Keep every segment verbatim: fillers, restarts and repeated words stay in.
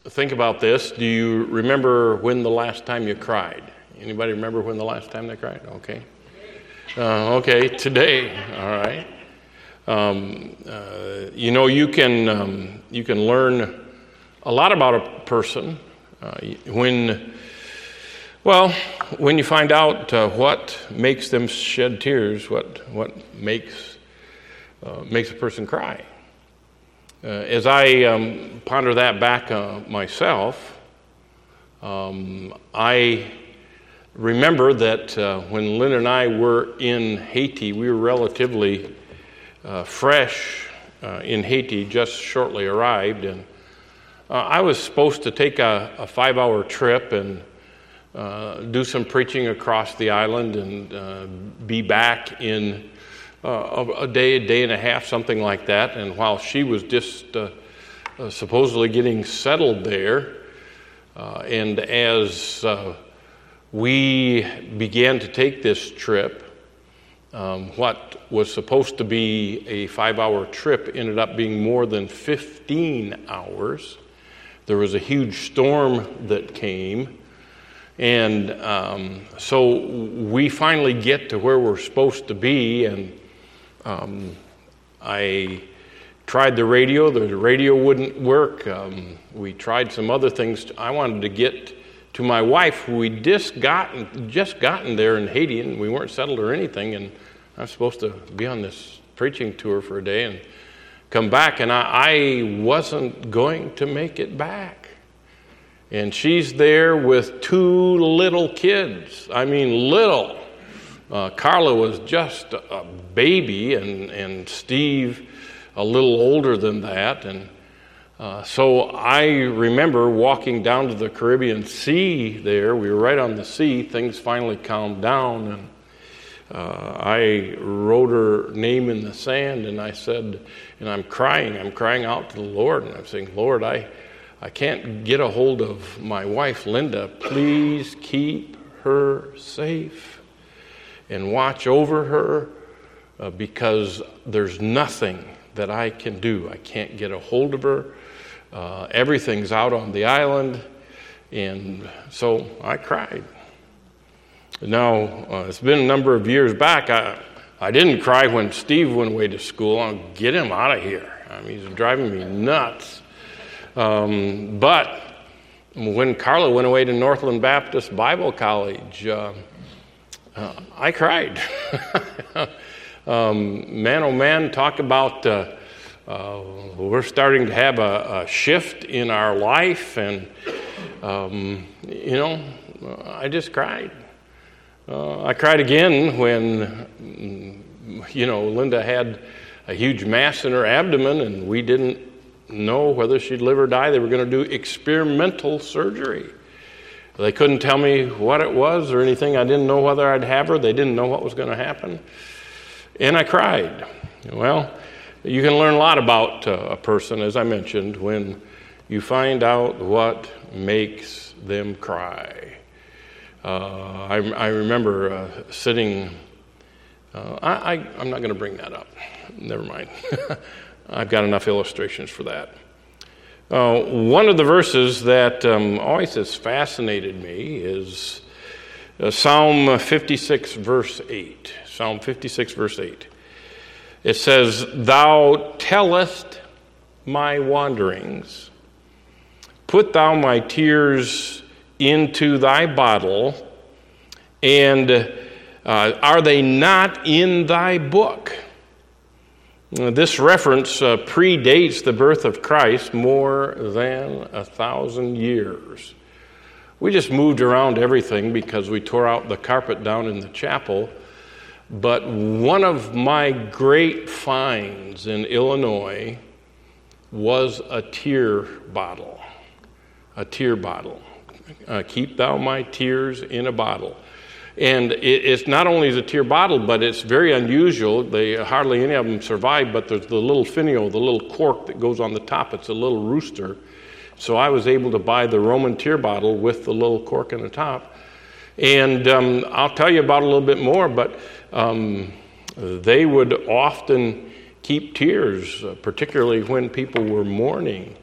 think about this. Do you remember when the last time you cried? Anybody remember when the last time they cried? Okay. Uh, okay, today. All right. Um, uh, you know, you can um, you can learn a lot about a person uh, when, well, when you find out uh, what makes them shed tears, what what makes uh, makes a person cry. Uh, as I um, ponder that back uh, myself, um, I remember that uh, when Lynn and I were in Haiti, we were relatively uh, fresh uh, in Haiti, just shortly arrived, and uh, I was supposed to take a, a five-hour trip and uh, do some preaching across the island and uh, be back in Uh, a day, a day and a half, something like that. And while she was just uh, uh, supposedly getting settled there, uh, and as uh, we began to take this trip, um, what was supposed to be a five-hour trip ended up being more than fifteen hours. There was a huge storm that came. And um, so we finally get to where we're supposed to be, and Um, I tried the radio. The radio wouldn't work. Um, we tried some other things. I wanted to get to my wife, who we'd just gotten, just gotten there in Haiti, and we weren't settled or anything, and I was supposed to be on this preaching tour for a day and come back, and I, I wasn't going to make it back. And she's there with two little kids. I mean, little. Uh, Carla was just a baby, and, and Steve a little older than that. And uh, so I remember walking down to the Caribbean Sea there. We were right on the sea. Things finally calmed down, and uh, I wrote her name in the sand, and I said, and I'm crying. I'm crying out to the Lord, and I'm saying, Lord, I, I can't get a hold of my wife, Linda. Please keep her safe and watch over her, uh, because there's nothing that I can do. I can't get a hold of her. Uh, everything's out on the island. And so I cried. Now, uh, it's been a number of years back. I, I didn't cry when Steve went away to school. I'll get him out of here. I mean, he's driving me nuts. Um, but when Carla went away to Northland Baptist Bible College, uh, Uh, I cried. um, man, oh man, talk about uh, uh, we're starting to have a, a shift in our life, and um, you know, I just cried. Uh, I cried again when, you know, Linda had a huge mass in her abdomen, and we didn't know whether she'd live or die. They were going to do experimental surgery. They couldn't tell me what it was or anything. I didn't know whether I'd have her. They didn't know what was going to happen. And I cried. Well, you can learn a lot about uh, a person, as I mentioned, when you find out what makes them cry. Uh, I, I remember uh, sitting, uh, I, I, I'm not going to bring that up. Never mind. I've got enough illustrations for that. Uh, one of the verses that um, always has fascinated me is uh, Psalm fifty-six, verse eight. Psalm fifty-six, verse eight. It says, "Thou tellest my wanderings. Put thou my tears into thy bottle, and uh, are they not in thy book?" This reference uh, predates the birth of Christ more than a thousand years. We just moved around everything because we tore out the carpet down in the chapel. But one of my great finds in Illinois was a tear bottle. A tear bottle. Uh, keep thou my tears in a bottle. And it, it's not only is a tear bottle, but it's very unusual. They hardly any of them survive, but there's the little finial, the little cork that goes on the top. It's a little rooster. So I was able to buy the Roman tear bottle with the little cork in the top. And um, I'll tell you about it a little bit more, but um, they would often keep tears, uh, particularly when people were mourning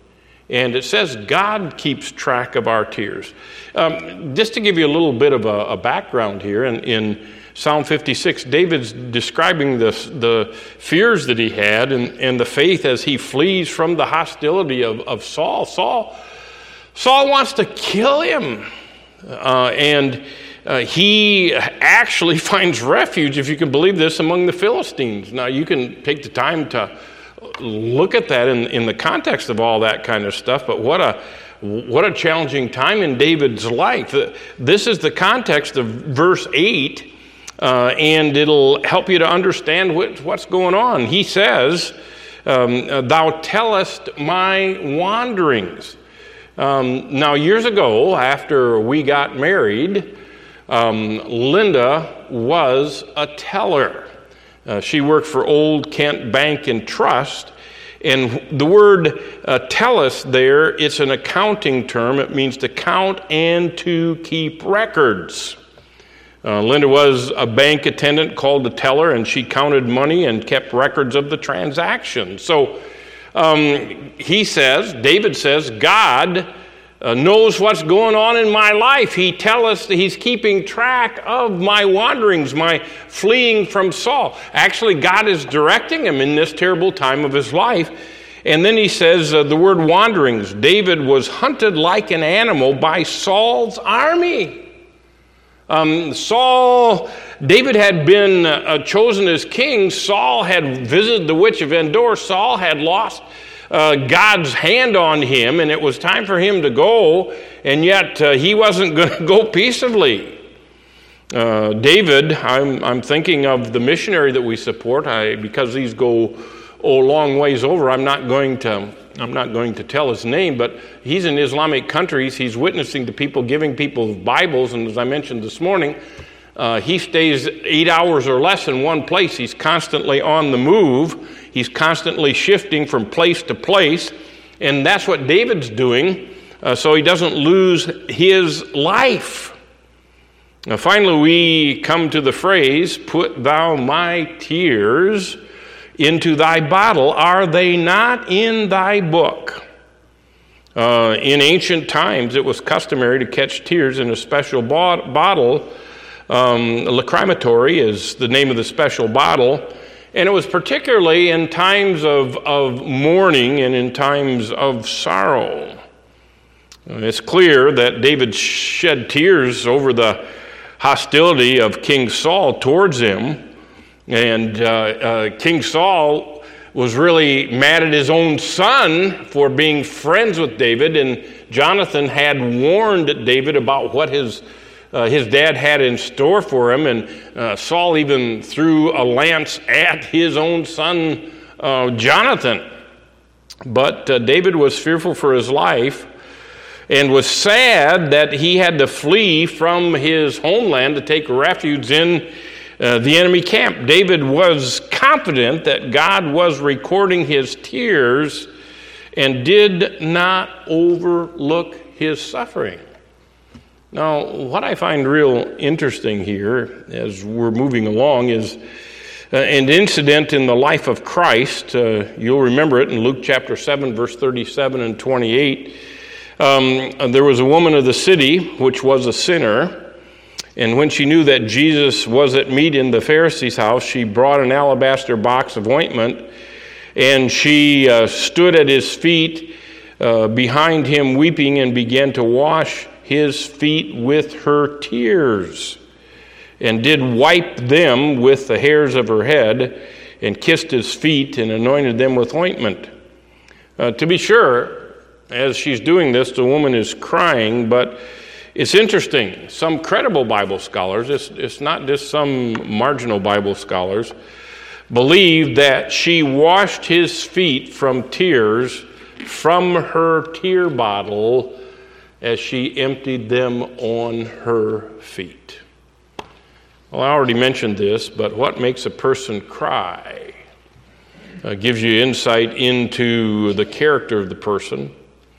And it says God keeps track of our tears. Um, just to give you a little bit of a, a background here, in, in Psalm fifty-six, David's describing the, the fears that he had and, and the faith as he flees from the hostility of, of Saul. Saul. Saul wants to kill him. Uh, and uh, he actually finds refuge, if you can believe this, among the Philistines. Now, you can take the time to look at that in, in the context of all that kind of stuff, but what a what a challenging time in David's life. This is the context of verse eight, uh, and it'll help you to understand what, what's going on. He says, um, thou tellest my wanderings. Um, now, years ago, after we got married, um, Linda was a teller. Uh, she worked for Old Kent Bank and Trust, and the word uh, tellus there, it's an accounting term. It means to count and to keep records. Uh, Linda was a bank attendant called a teller, and she counted money and kept records of the transactions. So um, he says, David says, God Uh, knows what's going on in my life. He tells us that he's keeping track of my wanderings, my fleeing from Saul. Actually, God is directing him in this terrible time of his life. And then he says uh, the word wanderings. David was hunted like an animal by Saul's army. Um, Saul, David had been uh, chosen as king. Saul had visited the witch of Endor. Saul had lost Uh, God's hand on him, and it was time for him to go, and yet uh, he wasn't going to go peaceably. Uh, David, I'm, I'm thinking of the missionary that we support. I, because these go oh, long ways over, I'm not going to I'm not going to tell his name, but he's in Islamic countries. He's witnessing to people, giving people Bibles, and as I mentioned this morning, uh, he stays eight hours or less in one place. He's constantly on the move. He's constantly shifting from place to place, and that's what David's doing, uh, so he doesn't lose his life. Now, finally, we come to the phrase, put thou my tears into thy bottle. Are they not in thy book? Uh, in ancient times, it was customary to catch tears in a special bo- bottle. Um, lacrimatory is the name of the special bottle. And it was particularly in times of, of mourning and in times of sorrow. It's clear that David shed tears over the hostility of King Saul towards him. And uh, uh, King Saul was really mad at his own son for being friends with David. And Jonathan had warned David about what his Uh, his dad had in store for him, and uh, Saul even threw a lance at his own son, uh, Jonathan. But uh, David was fearful for his life and was sad that he had to flee from his homeland to take refuge in uh, the enemy camp. David was confident that God was recording his tears and did not overlook his suffering. Now, what I find real interesting here as we're moving along is uh, an incident in the life of Christ. Uh, you'll remember it in Luke chapter seven, verse thirty-seven and twenty-eight. Um, there was a woman of the city which was a sinner, and when she knew that Jesus was at meat in the Pharisee's house, she brought an alabaster box of ointment, and she uh, stood at his feet uh, behind him weeping and began to wash his feet with her tears, and did wipe them with the hairs of her head, and kissed his feet and anointed them with ointment. Uh, to be sure, as she's doing this, the woman is crying, but it's interesting. Some credible Bible scholars, it's, it's not just some marginal Bible scholars, believe that she washed his feet from tears from her tear bottle as she emptied them on her feet. Well, I already mentioned this, but what makes a person cry uh, gives you insight into the character of the person.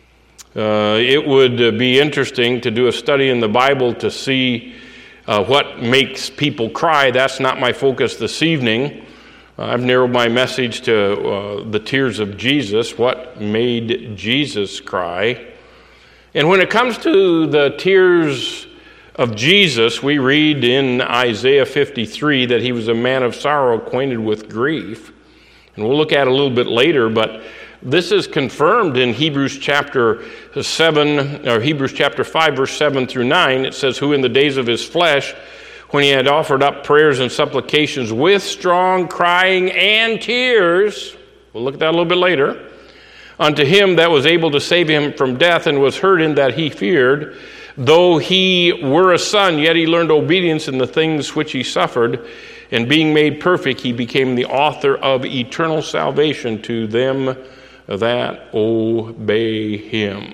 Uh, it would uh, be interesting to do a study in the Bible to see uh, what makes people cry. That's not my focus this evening. I've narrowed my message to uh, the tears of Jesus, what made Jesus cry. And when it comes to the tears of Jesus, we read in Isaiah fifty-three that he was a man of sorrow, acquainted with grief. And we'll look at it a little bit later, but this is confirmed in Hebrews chapter seven, or Hebrews chapter five, verse seven through nine. It says, who in the days of his flesh, when he had offered up prayers and supplications with strong crying and tears, we'll look at that a little bit later, unto him that was able to save him from death, and was heard in that he feared, though he were a son, yet he learned obedience in the things which he suffered, and being made perfect, he became the author of eternal salvation to them that obey him.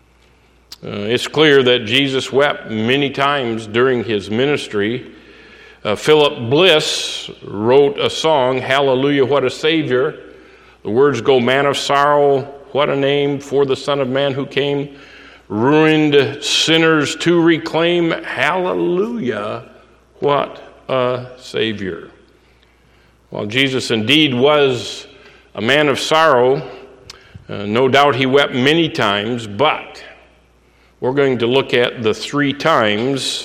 Uh, it's clear that Jesus wept many times during his ministry. Uh, Philip Bliss wrote a song, Hallelujah, what a Savior. The words go, man of sorrow, what a name for the Son of Man who came, ruined sinners to reclaim. Hallelujah, what a Savior. While Jesus indeed was a man of sorrow, uh, no doubt he wept many times, but we're going to look at the three times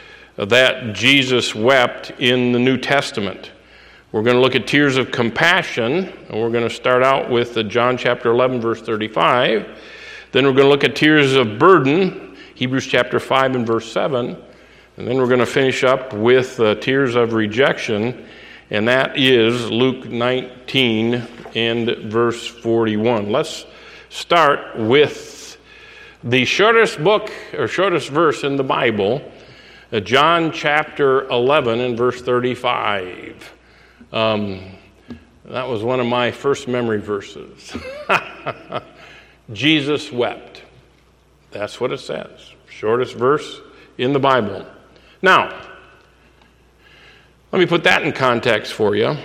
that Jesus wept in the New Testament. We're going to look at tears of compassion, and we're going to start out with John chapter eleven, verse thirty-five. Then we're going to look at tears of burden, Hebrews chapter five and verse seven. And then we're going to finish up with uh, tears of rejection, and that is Luke nineteen and verse forty-one. Let's start with the shortest book, or shortest verse in the Bible, uh, John chapter eleven and verse thirty-five. Um, that was one of my first memory verses. Jesus wept. That's what it says. Shortest verse in the Bible. Now, let me put that in context for you.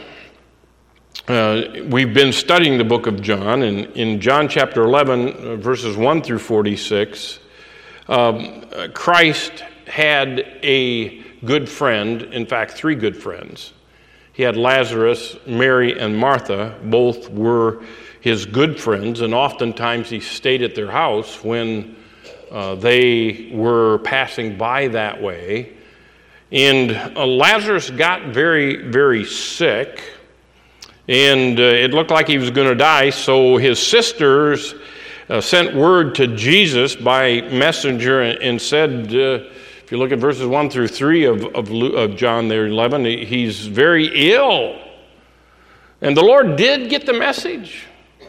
Uh, we've been studying the book of John, and in John chapter eleven, uh, verses one through forty-six, um, uh, Christ had a good friend, in fact, three good friends. He had Lazarus, Mary, and Martha. Both were his good friends, and oftentimes he stayed at their house when uh, they were passing by that way. And uh, Lazarus got very, very sick, and uh, it looked like he was going to die, so his sisters uh, sent word to Jesus by messenger and, and said, uh, if you look at verses one through three of, of, of John there, eleven, he's very ill. And the Lord did get the message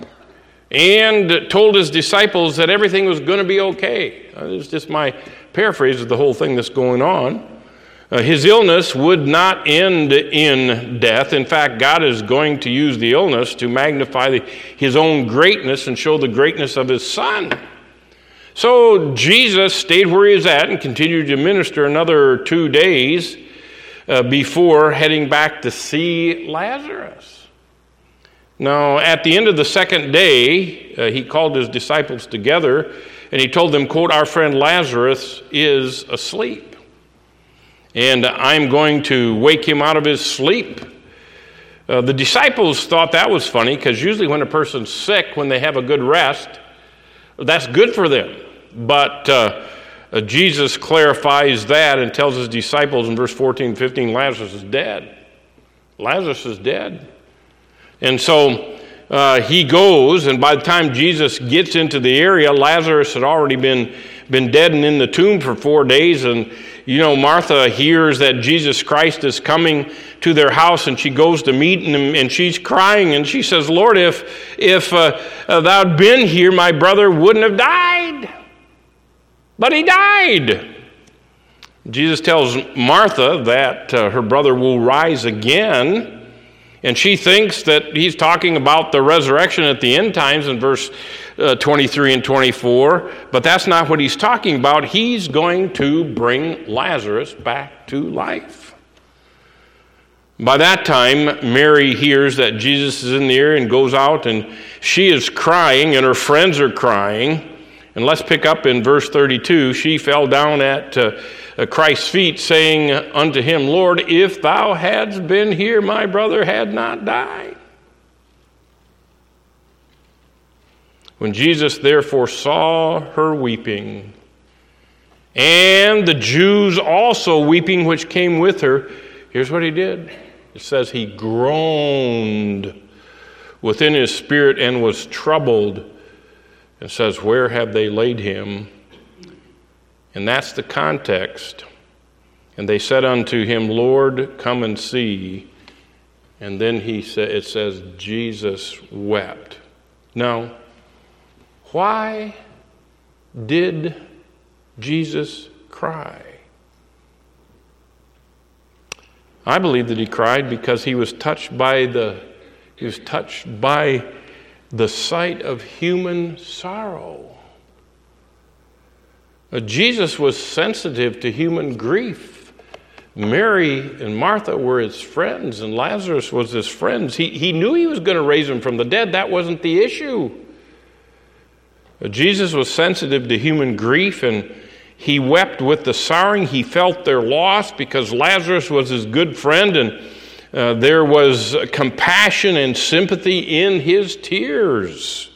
and told his disciples that everything was going to be okay. It's just my paraphrase of the whole thing that's going on. Uh, his illness would not end in death. In fact, God is going to use the illness to magnify the, his own greatness and show the greatness of his Son. So Jesus stayed where he was at and continued to minister another two days uh, before heading back to see Lazarus. Now, at the end of the second day, uh, he called his disciples together and he told them, quote, our friend Lazarus is asleep, and I'm going to wake him out of his sleep. Uh, the disciples thought that was funny, because usually when a person's sick, when they have a good rest, that's good for them. But uh, uh, Jesus clarifies that and tells his disciples in verse fourteen and fifteen, Lazarus is dead. Lazarus is dead. And so uh, he goes, and by the time Jesus gets into the area, Lazarus had already been, been dead and in the tomb for four days. And, you know, Martha hears that Jesus Christ is coming to their house, and she goes to meet him, and she's crying, and she says, Lord, if, if uh, uh, thou had been here, my brother wouldn't have died. But he died. Jesus tells Martha that uh, her brother will rise again, and she thinks that he's talking about the resurrection at the end times in verse uh, twenty-three and twenty-four, but that's not what he's talking about. He's going to bring Lazarus back to life. By that time, Mary hears that Jesus is in the area and goes out, and she is crying, and her friends are crying. And let's pick up in verse thirty-two. She fell down at uh, Christ's feet, saying unto him, Lord, if thou hadst been here, my brother had not died. When Jesus therefore saw her weeping, and the Jews also weeping which came with her, here's what he did. It says he groaned within his spirit and was troubled. It says, where have they laid him? And that's the context. And they said unto him, Lord, come and see. And then he sa- it says, Jesus wept. Now, why did Jesus cry? I believe that he cried because he was touched by the he was touched by the sight of human sorrow. Uh, Jesus was sensitive to human grief. Mary and Martha were his friends, and Lazarus was his friends. He, he knew he was going to raise him from the dead. That wasn't the issue. Uh, Jesus was sensitive to human grief, and he wept with the sorrowing. He felt their loss because Lazarus was his good friend, and uh, there was compassion and sympathy in his tears.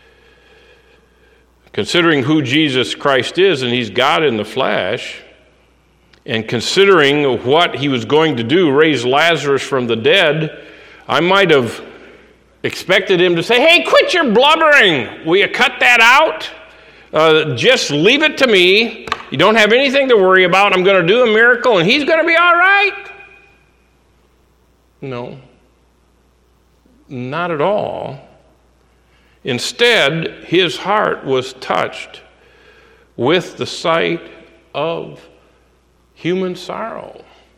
Considering who Jesus Christ is, and he's God in the flesh, and considering what he was going to do, raise Lazarus from the dead, I might have expected him to say, hey, quit your blubbering. Will you cut that out? Uh, just leave it to me. You don't have anything to worry about. I'm going to do a miracle, and he's going to be all right. No, not at all. Instead, his heart was touched with the sight of human sorrow.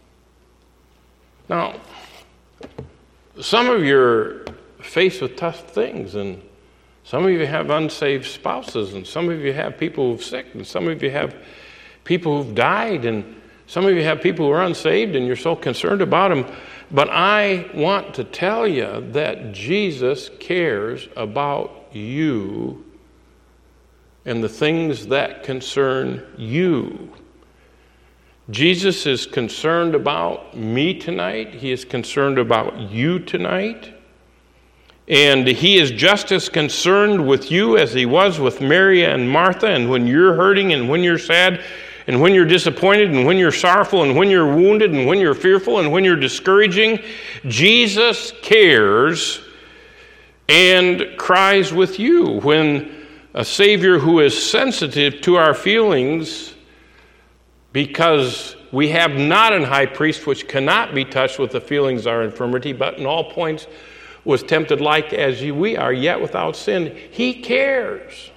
Now, some of you are faced with tough things, and some of you have unsaved spouses, and some of you have people who've sick, and some of you have people who've died, and some of you have people who are unsaved, and you're so concerned about them. But I want to tell you that Jesus cares about you and the things that concern you. Jesus is concerned about me tonight. He is concerned about you tonight. And he is just as concerned with you as he was with Mary and Martha. And when you're hurting and when you're sad and when you're disappointed and when you're sorrowful and when you're wounded and when you're fearful and when you're discouraging, Jesus cares and cries with you. When a Savior who is sensitive to our feelings, because we have not an high priest which cannot be touched with the feelings of our infirmity, but in all points was tempted like as we are, yet without sin. He cares.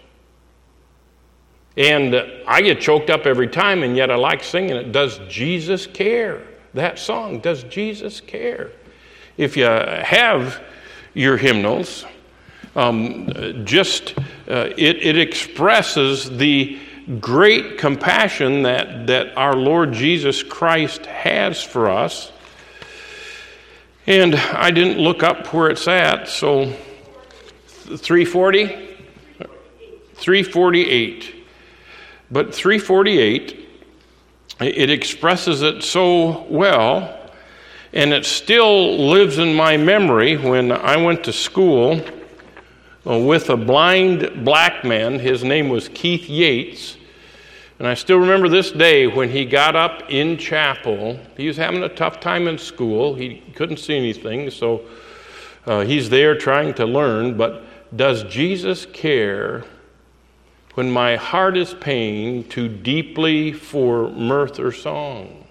And I get choked up every time, and yet I like singing it. Does Jesus care? That song, Does Jesus Care? If you have your hymnals, um, just uh, it, it expresses the great compassion that, that our Lord Jesus Christ has for us. And I didn't look up where it's at, so three forty? three forty-eight. But three forty-eight, it expresses it so well, and it still lives in my memory when I went to school with a blind black man. His name was Keith Yates. And I still remember this day when he got up in chapel. He was having a tough time in school. He couldn't see anything, so uh, he's there trying to learn. But does Jesus care when my heart is pained too deeply for mirth or song?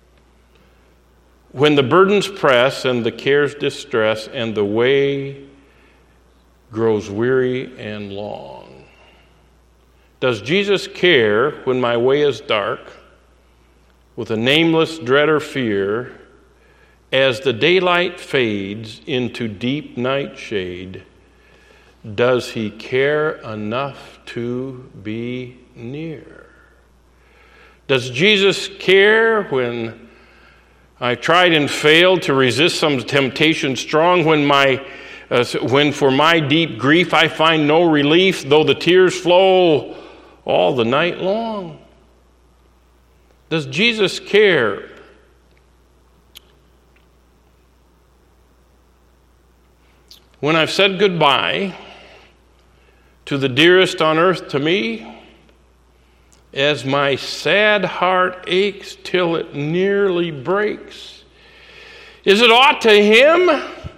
When the burdens press and the cares distress and the way grows weary and long? Does Jesus care when my way is dark, with a nameless dread or fear, as the daylight fades into deep night shade? Does he care enough to be near? Does Jesus care when I tried and failed to resist some temptation strong, when my uh, when for my deep grief I find no relief, though the tears flow all the night long? Does Jesus care? When I've said goodbye to the dearest on earth to me, as my sad heart aches till it nearly breaks, is it aught to him?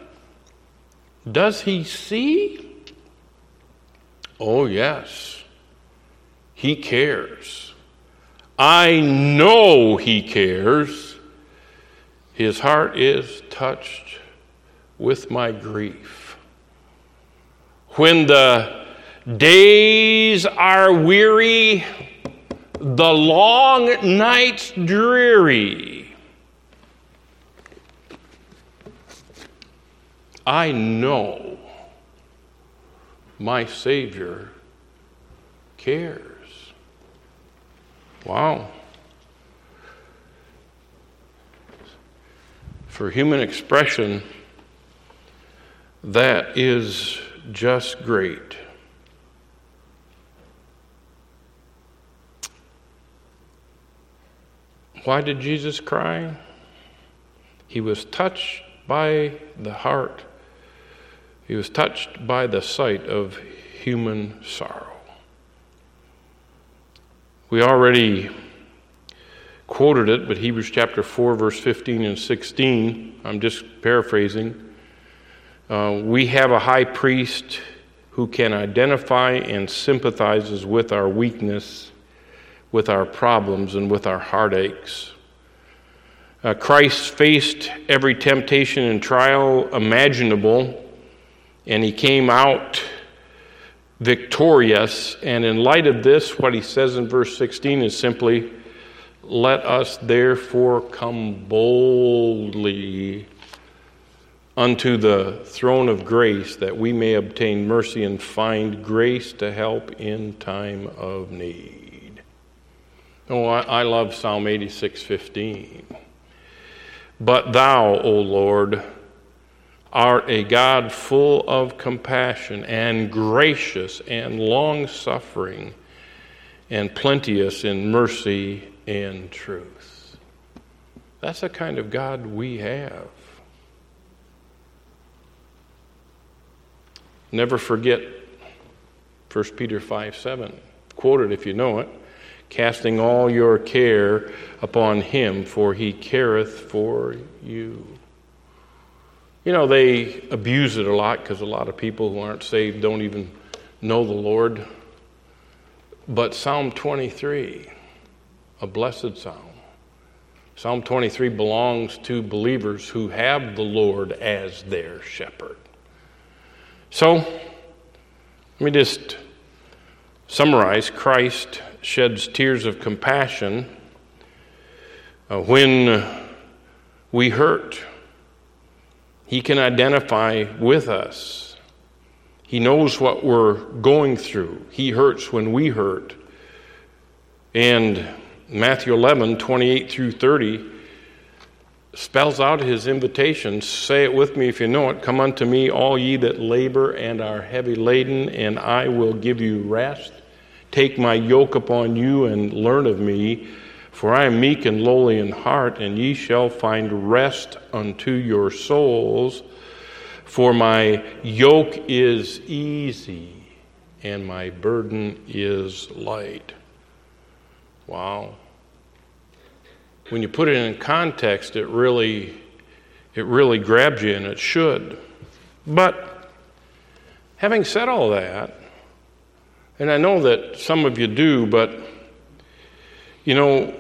Does he see? Oh, yes, he cares. I know he cares. His heart is touched with my grief. When the days are weary, the long nights dreary, I know my Savior cares. Wow. For human expression, that is just great. Why did Jesus cry? He was touched by the heart. He was touched by the sight of human sorrow. We already quoted it, but Hebrews chapter four, verse fifteen and sixteen, I'm just paraphrasing. Uh, we have a high priest who can identify and sympathizes with our weakness, with our problems, and with our heartaches. Uh, Christ faced every temptation and trial imaginable, and he came out victorious. And in light of this, what he says in verse sixteen is simply, "Let us therefore come boldly unto the throne of grace, that we may obtain mercy and find grace to help in time of need." Oh, I, I love Psalm eighty-six fifteen. "But thou, O Lord, art a God full of compassion and gracious and long-suffering and plenteous in mercy and truth." That's the kind of God we have. Never forget First Peter five seven. Quote it if you know it. "Casting all your care upon him, for he careth for you." You know, they abuse it a lot because a lot of people who aren't saved don't even know the Lord. But Psalm twenty-three, a blessed psalm. Psalm twenty-three belongs to believers who have the Lord as their shepherd. So, let me just summarize. Christ sheds tears of compassion uh, when we hurt. He can identify with us. He knows what we're going through. He hurts when we hurt. And Matthew eleven, twenty-eight through thirty spells out his invitation. Say it with me if you know it. "Come unto me, all ye that labor and are heavy laden, and I will give you rest. Take my yoke upon you and learn of me, for I am meek and lowly in heart, and ye shall find rest unto your souls. For my yoke is easy, and my burden is light." Wow. When you put it in context, it really, it really grabs you, and it should. But having said all that, and I know that some of you do, but, you know,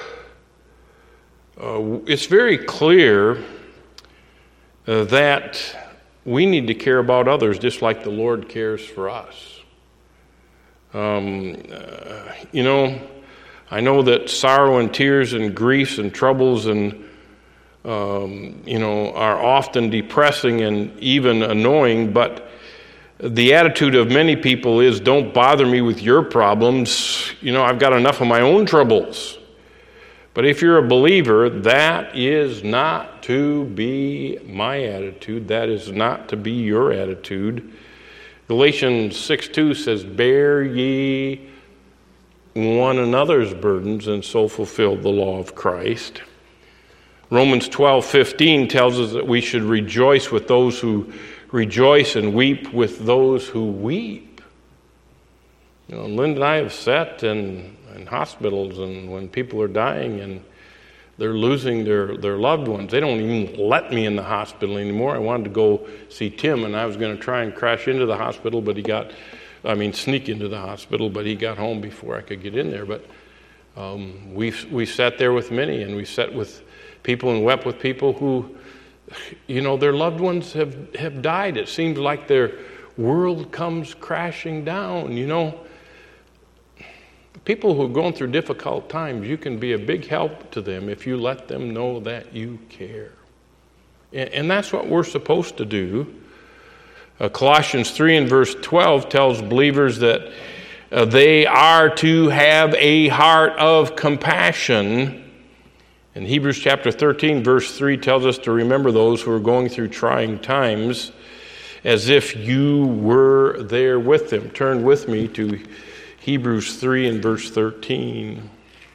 uh, it's very clear uh, that we need to care about others just like the Lord cares for us. Um, uh, you know, I know that sorrow and tears and griefs and troubles and, um, you know, are often depressing and even annoying, but the attitude of many people is, "Don't bother me with your problems. You know, I've got enough of my own troubles." But if you're a believer, that is not to be my attitude. That is not to be your attitude. Galatians six two says, "Bear ye one another's burdens and so fulfill the law of Christ. Romans twelve fifteen tells us that we should rejoice with those who rejoice and weep with those who weep. You know, Linda and I have sat in, in hospitals, and when people are dying and they're losing their, their loved ones, they don't even let me in the hospital anymore. I wanted to go see Tim, and I was going to try and crash into the hospital, but he got, I mean, sneak into the hospital, but he got home before I could get in there. But um, we we sat there with many, and we sat with people and wept with people who, you know, their loved ones have, have died. It seems like their world comes crashing down, you know. People who are going through difficult times, you can be a big help to them if you let them know that you care. And that's what we're supposed to do. Uh, Colossians three and verse twelve tells believers that uh, they are to have a heart of compassion. And Hebrews chapter thirteen, verse three tells us to remember those who are going through trying times as if you were there with them. Turn with me to Hebrews three and verse thirteen.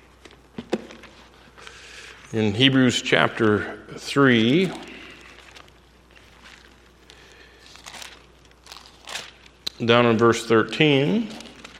In Hebrews chapter three, down in verse thirteen,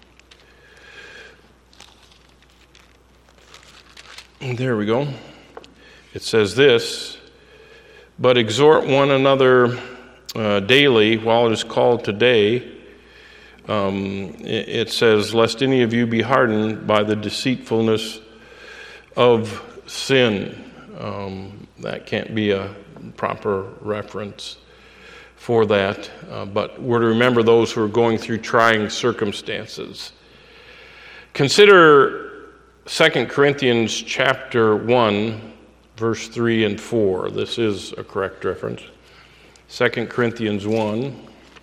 there we go. It says this, but exhort one another uh, daily while it is called today. Um, it, it says, lest any of you be hardened by the deceitfulness of sin. Um, that can't be a proper reference for that. Uh, but we're to remember those who are going through trying circumstances. Consider Second Corinthians chapter one, verse three and four. This is a correct reference. Second Corinthians one,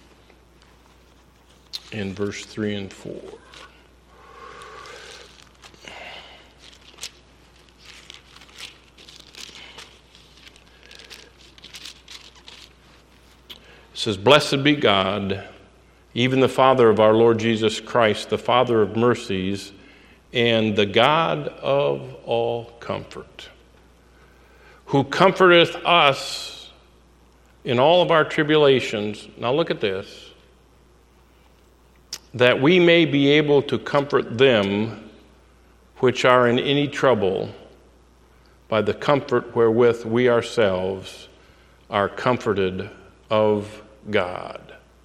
in verse three and four. It says, blessed be God, even the Father of our Lord Jesus Christ, the Father of mercies, and the God of all comfort, who comforteth us in all of our tribulations. Now look at this. That we may be able to comfort them which are in any trouble by the comfort wherewith we ourselves are comforted of God.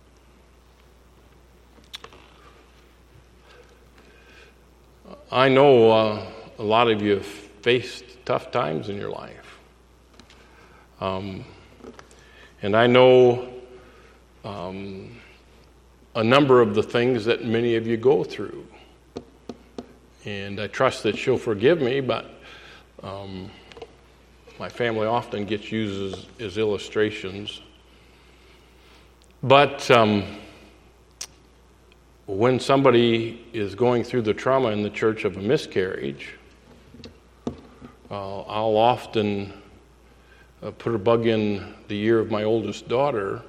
I know uh, a lot of you have faced tough times in your life. Um, and I know um, a number of the things that many of you go through. And I trust that you'll forgive me, but um, my family often gets used as, as illustrations. But um, when somebody is going through the trauma in the church of a miscarriage, uh, I'll often uh, put a bug in the ear of my oldest daughter,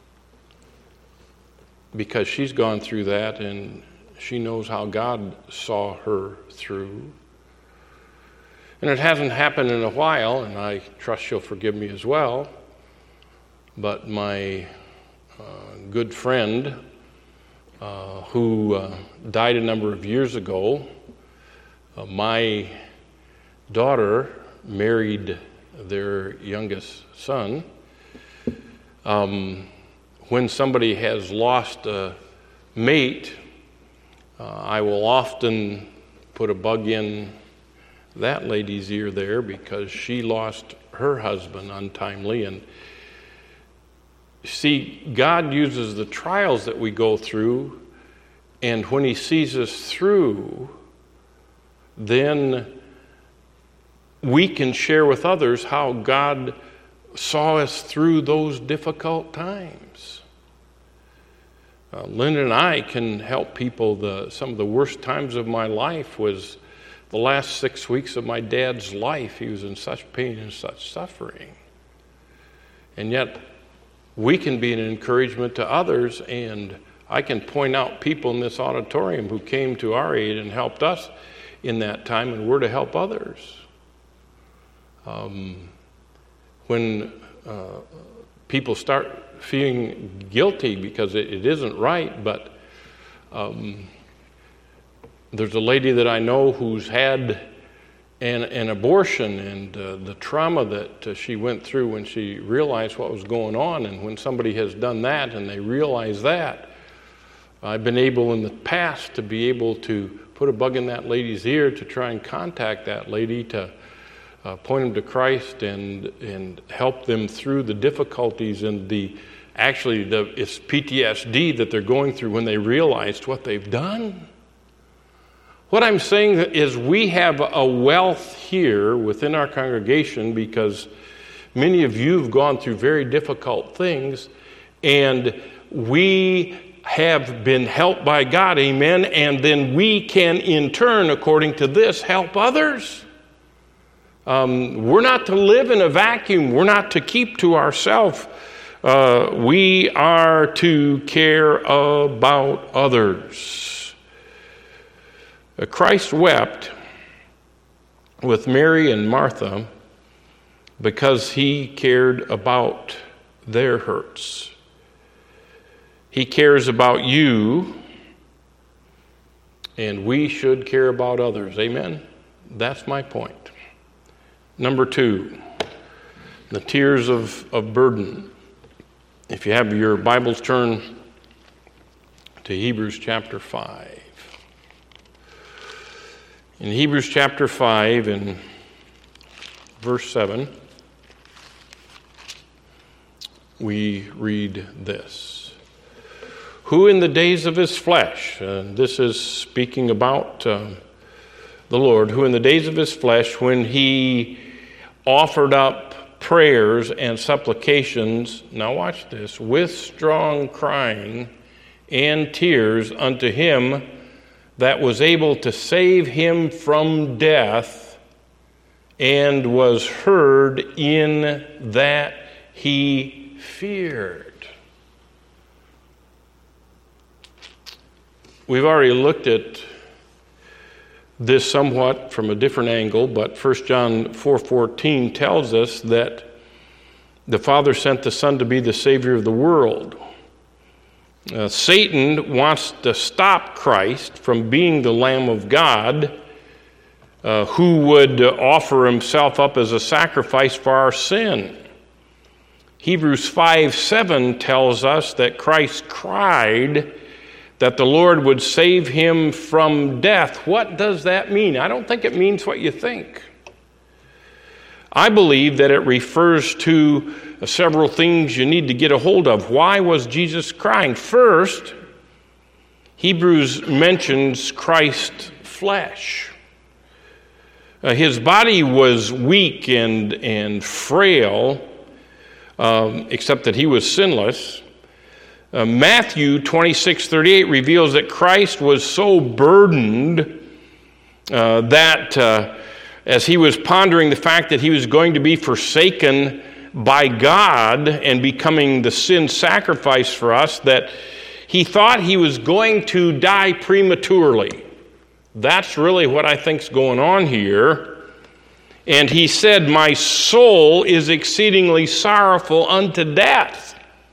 because she's gone through that and she knows how God saw her through. And it hasn't happened in a while, and I trust she'll forgive me as well. But my uh, good friend uh, who uh, died a number of years ago, uh, my daughter married their youngest son. Um, When somebody has lost a mate, uh, I will often put a bug in that lady's ear there because she lost her husband untimely. And see, God uses the trials that we go through, and when He sees us through, then we can share with others how God saw us through those difficult times. Uh, Linda and I can help people. The, some of the worst times of my life was the last six weeks of my dad's life. He was in such pain and such suffering. And yet, we can be an encouragement to others and I can point out people in this auditorium who came to our aid and helped us in that time, and we're to help others. Um, when uh, people start feeling guilty because it, it isn't right, but um, there's a lady that I know who's had an, an abortion, and uh, the trauma that uh, she went through when she realized what was going on, and when somebody has done that and they realize that, I've been able in the past to be able to put a bug in that lady's ear to try and contact that lady to uh, point them to Christ and and help them through the difficulties and the actually the it's P T S D that they're going through when they realized what they've done. What I'm saying is we have a wealth here within our congregation because many of you have gone through very difficult things, and we have been helped by God, amen, and then we can in turn, according to this, help others. Um, we're not to live in a vacuum. We're not to keep to ourselves. Uh, we are to care about others. Uh, Christ wept with Mary and Martha because he cared about their hurts. He cares about you, and we should care about others. Amen? That's my point. Number two, the tears of, of burden. If you have your Bibles, turn to Hebrews chapter five. In Hebrews chapter five, in verse seven, we read this. Who in the days of his flesh, and this is speaking about uh, the Lord, who in the days of his flesh, when he offered up prayers and supplications, now watch this, with strong crying and tears unto him that was able to save him from death, and was heard in that he feared. We've already looked at this somewhat from a different angle, but First John four fourteen tells us that the Father sent the Son to be the Savior of the world. Uh, Satan wants to stop Christ from being the Lamb of God uh, who would offer himself up as a sacrifice for our sin. Hebrews five seven tells us that Christ cried that the Lord would save him from death. What does that mean? I don't think it means what you think. I believe that it refers to several things you need to get a hold of. Why was Jesus crying? First, Hebrews mentions Christ's flesh. Uh, his body was weak and, and frail, um, except that he was sinless. Uh, Matthew twenty-six thirty-eight reveals that Christ was so burdened uh, that uh, as he was pondering the fact that he was going to be forsaken by God and becoming the sin sacrifice for us, that he thought he was going to die prematurely. That's really what I think's going on here. And he said, "My soul is exceedingly sorrowful unto death."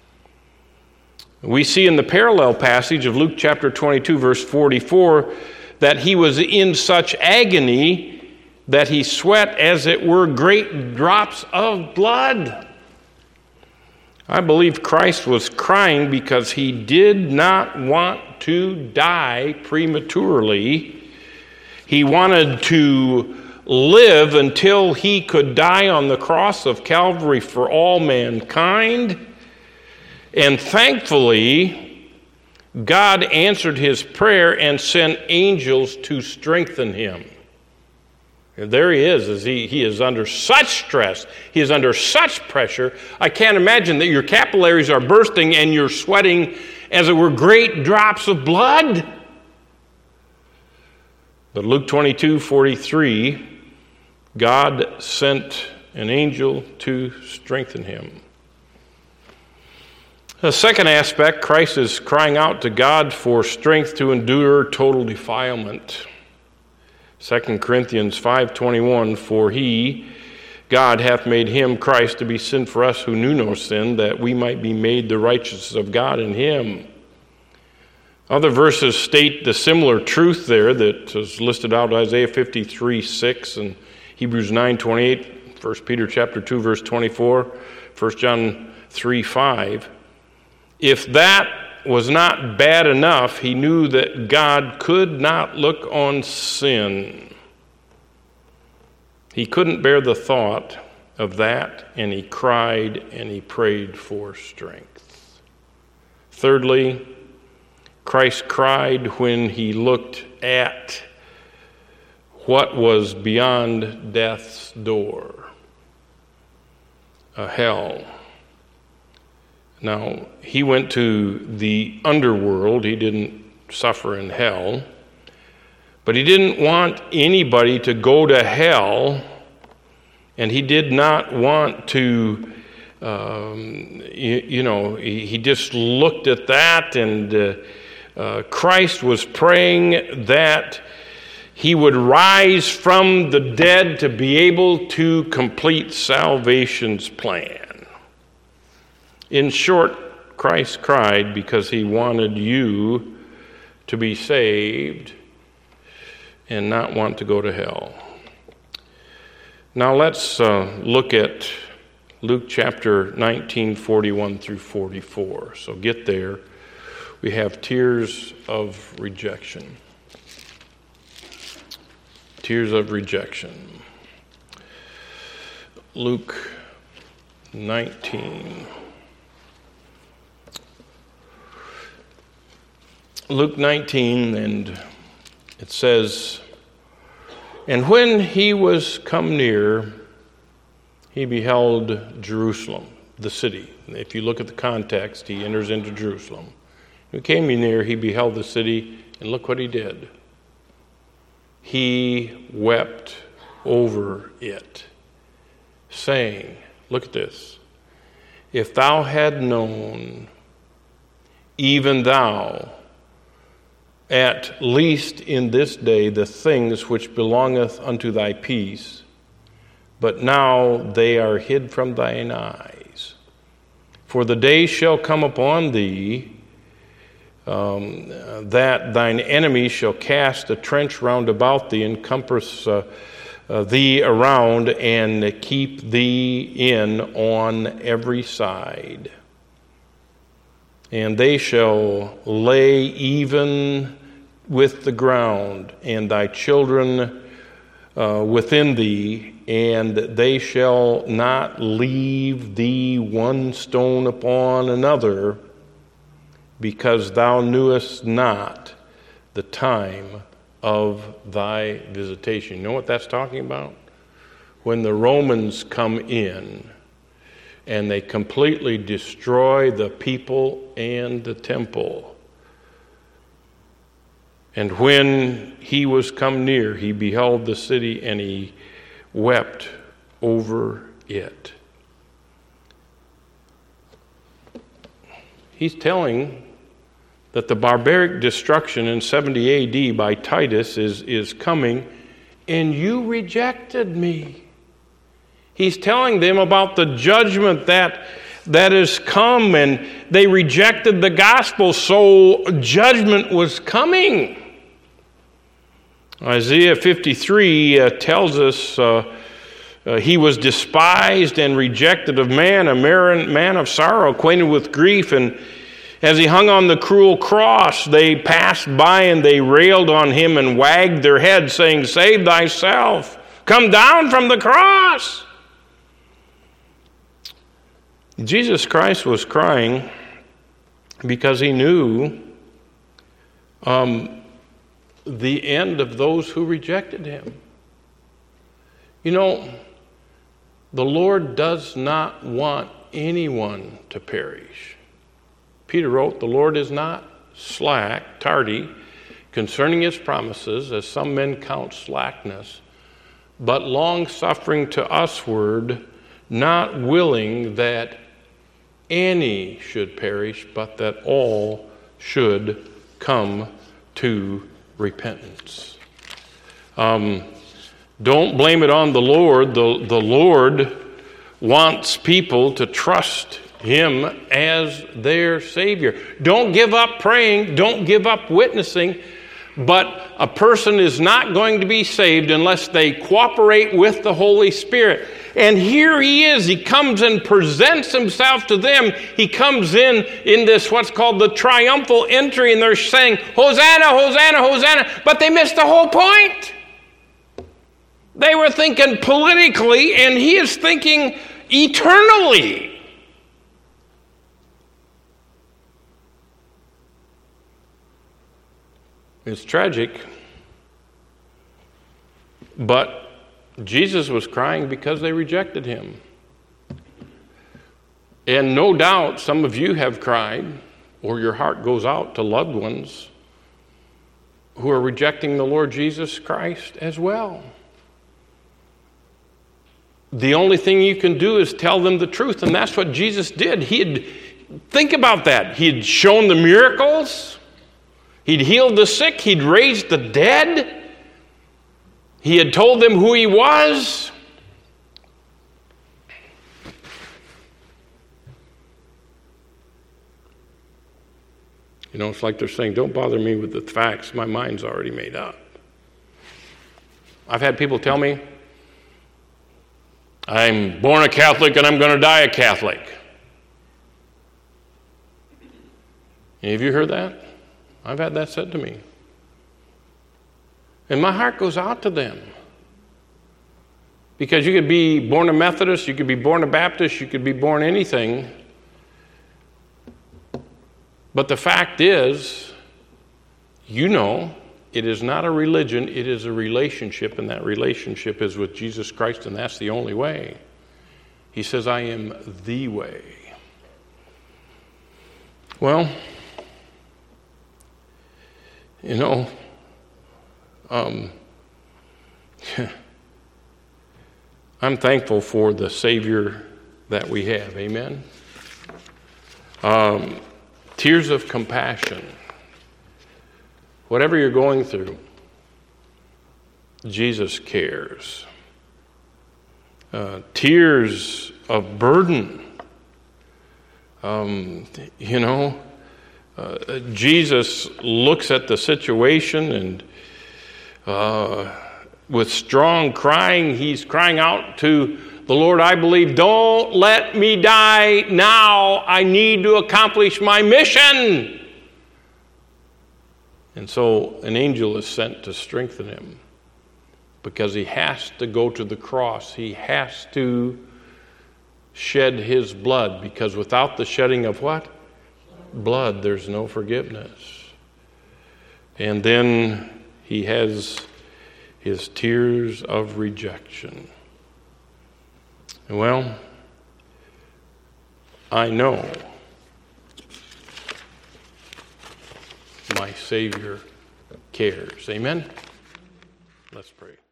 We see in the parallel passage of Luke chapter twenty-two, verse forty-four, that he was in such agony that he sweat as it were great drops of blood. I believe Christ was crying because he did not want to die prematurely. He wanted to live until he could die on the cross of Calvary for all mankind. And thankfully, God answered his prayer and sent angels to strengthen him. And there he is, as he, he is under such stress, he is under such pressure. I can't imagine that your capillaries are bursting and you're sweating as it were great drops of blood. But Luke twenty-two forty-three, God sent an angel to strengthen him. The second aspect, Christ is crying out to God for strength to endure total defilement. Second Corinthians five twenty-one, for he, God, hath made him, Christ, to be sin for us who knew no sin, that we might be made the righteousness of God in him. Other verses state the similar truth there that is listed out, Isaiah fifty-three six and Hebrews nine twenty-eight, First Peter chapter two, verse twenty-four, First John three five. If that was not bad enough, he knew that God could not look on sin. He couldn't bear the thought of that, and he cried and he prayed for strength. Thirdly, Christ cried when he looked at what was beyond death's door, a hell. Now, he went to the underworld. He didn't suffer in hell. But he didn't want anybody to go to hell, and he did not want to, um, you, you know, he, he just looked at that, and uh, uh, Christ was praying that he would rise from the dead to be able to complete salvation's plan. In short, Christ cried because he wanted you to be saved and not want to go to hell. Now let's uh, look at Luke chapter nineteen, forty-one through forty-four. So get there. We have tears of rejection. Tears of rejection. Luke nineteen. Luke nineteen, and it says, and when he was come near, he beheld Jerusalem, the city. If you look at the context, he enters into Jerusalem. When he came near, he beheld the city, and look what he did. He wept over it, saying, look at this, if thou had known, even thou, at least in this day, the things which belongeth unto thy peace, but now they are hid from thine eyes. For the day shall come upon thee, um, that thine enemies shall cast a trench round about thee, and compass uh, uh, thee around, and keep thee in on every side. And they shall lay even with the ground, and thy children uh, within thee, and they shall not leave thee one stone upon another, because thou knewest not the time of thy visitation. You know what that's talking about? When the Romans come in and they completely destroy the people and the temple. And when he was come near, he beheld the city, and he wept over it. He's telling that the barbaric destruction in seventy A D by Titus is, is coming, and you rejected me. He's telling them about the judgment that that has come, and they rejected the gospel, so judgment was coming. Isaiah fifty-three uh, tells us uh, uh, he was despised and rejected of man, a man of sorrow, acquainted with grief, and as he hung on the cruel cross, they passed by and they railed on him and wagged their heads, saying, save thyself, come down from the cross. Jesus Christ was crying because he knew um, the end of those who rejected him. You know, the Lord does not want anyone to perish. Peter wrote, the Lord is not slack, tardy, concerning his promises, as some men count slackness, but long-suffering to usward, not willing that any should perish, but that all should come to repentance. Um, don't blame it on the Lord. The, the Lord wants people to trust Him as their Savior. Don't give up praying. Don't give up witnessing. But a person is not going to be saved unless they cooperate with the Holy Spirit. And here He is. He comes and presents Himself to them. He comes in in this what's called the triumphal entry, and they're saying, Hosanna, Hosanna, Hosanna. But they missed the whole point. They were thinking politically, and He is thinking eternally. It's tragic, but Jesus was crying because they rejected Him. And no doubt some of you have cried, or your heart goes out to loved ones who are rejecting the Lord Jesus Christ as well. The only thing you can do is tell them the truth, and that's what Jesus did. He had, think about that. He had shown the miracles. He'd healed the sick. He'd raised the dead. He had told them who He was. You know, it's like they're saying, don't bother me with the facts. My mind's already made up. I've had people tell me, I'm born a Catholic and I'm going to die a Catholic. Have you heard that? I've had that said to me. And my heart goes out to them. Because you could be born a Methodist, you could be born a Baptist, you could be born anything. But the fact is, you know, it is not a religion, it is a relationship, and that relationship is with Jesus Christ, and that's the only way. He says, I am the way. Well, you know, um, I'm thankful for the Savior that we have. Amen? Um, tears of compassion. Whatever you're going through, Jesus cares. Uh, tears of burden. Um, you know, uh, Jesus looks at the situation and uh, with strong crying, He's crying out to the Lord, I believe, don't let me die now. I need to accomplish my mission. And so an angel is sent to strengthen him because he has to go to the cross. He has to shed his blood, because without the shedding of what? Blood, there's no forgiveness. And then he has his tears of rejection. Well, I know my Savior cares. Amen? Let's pray.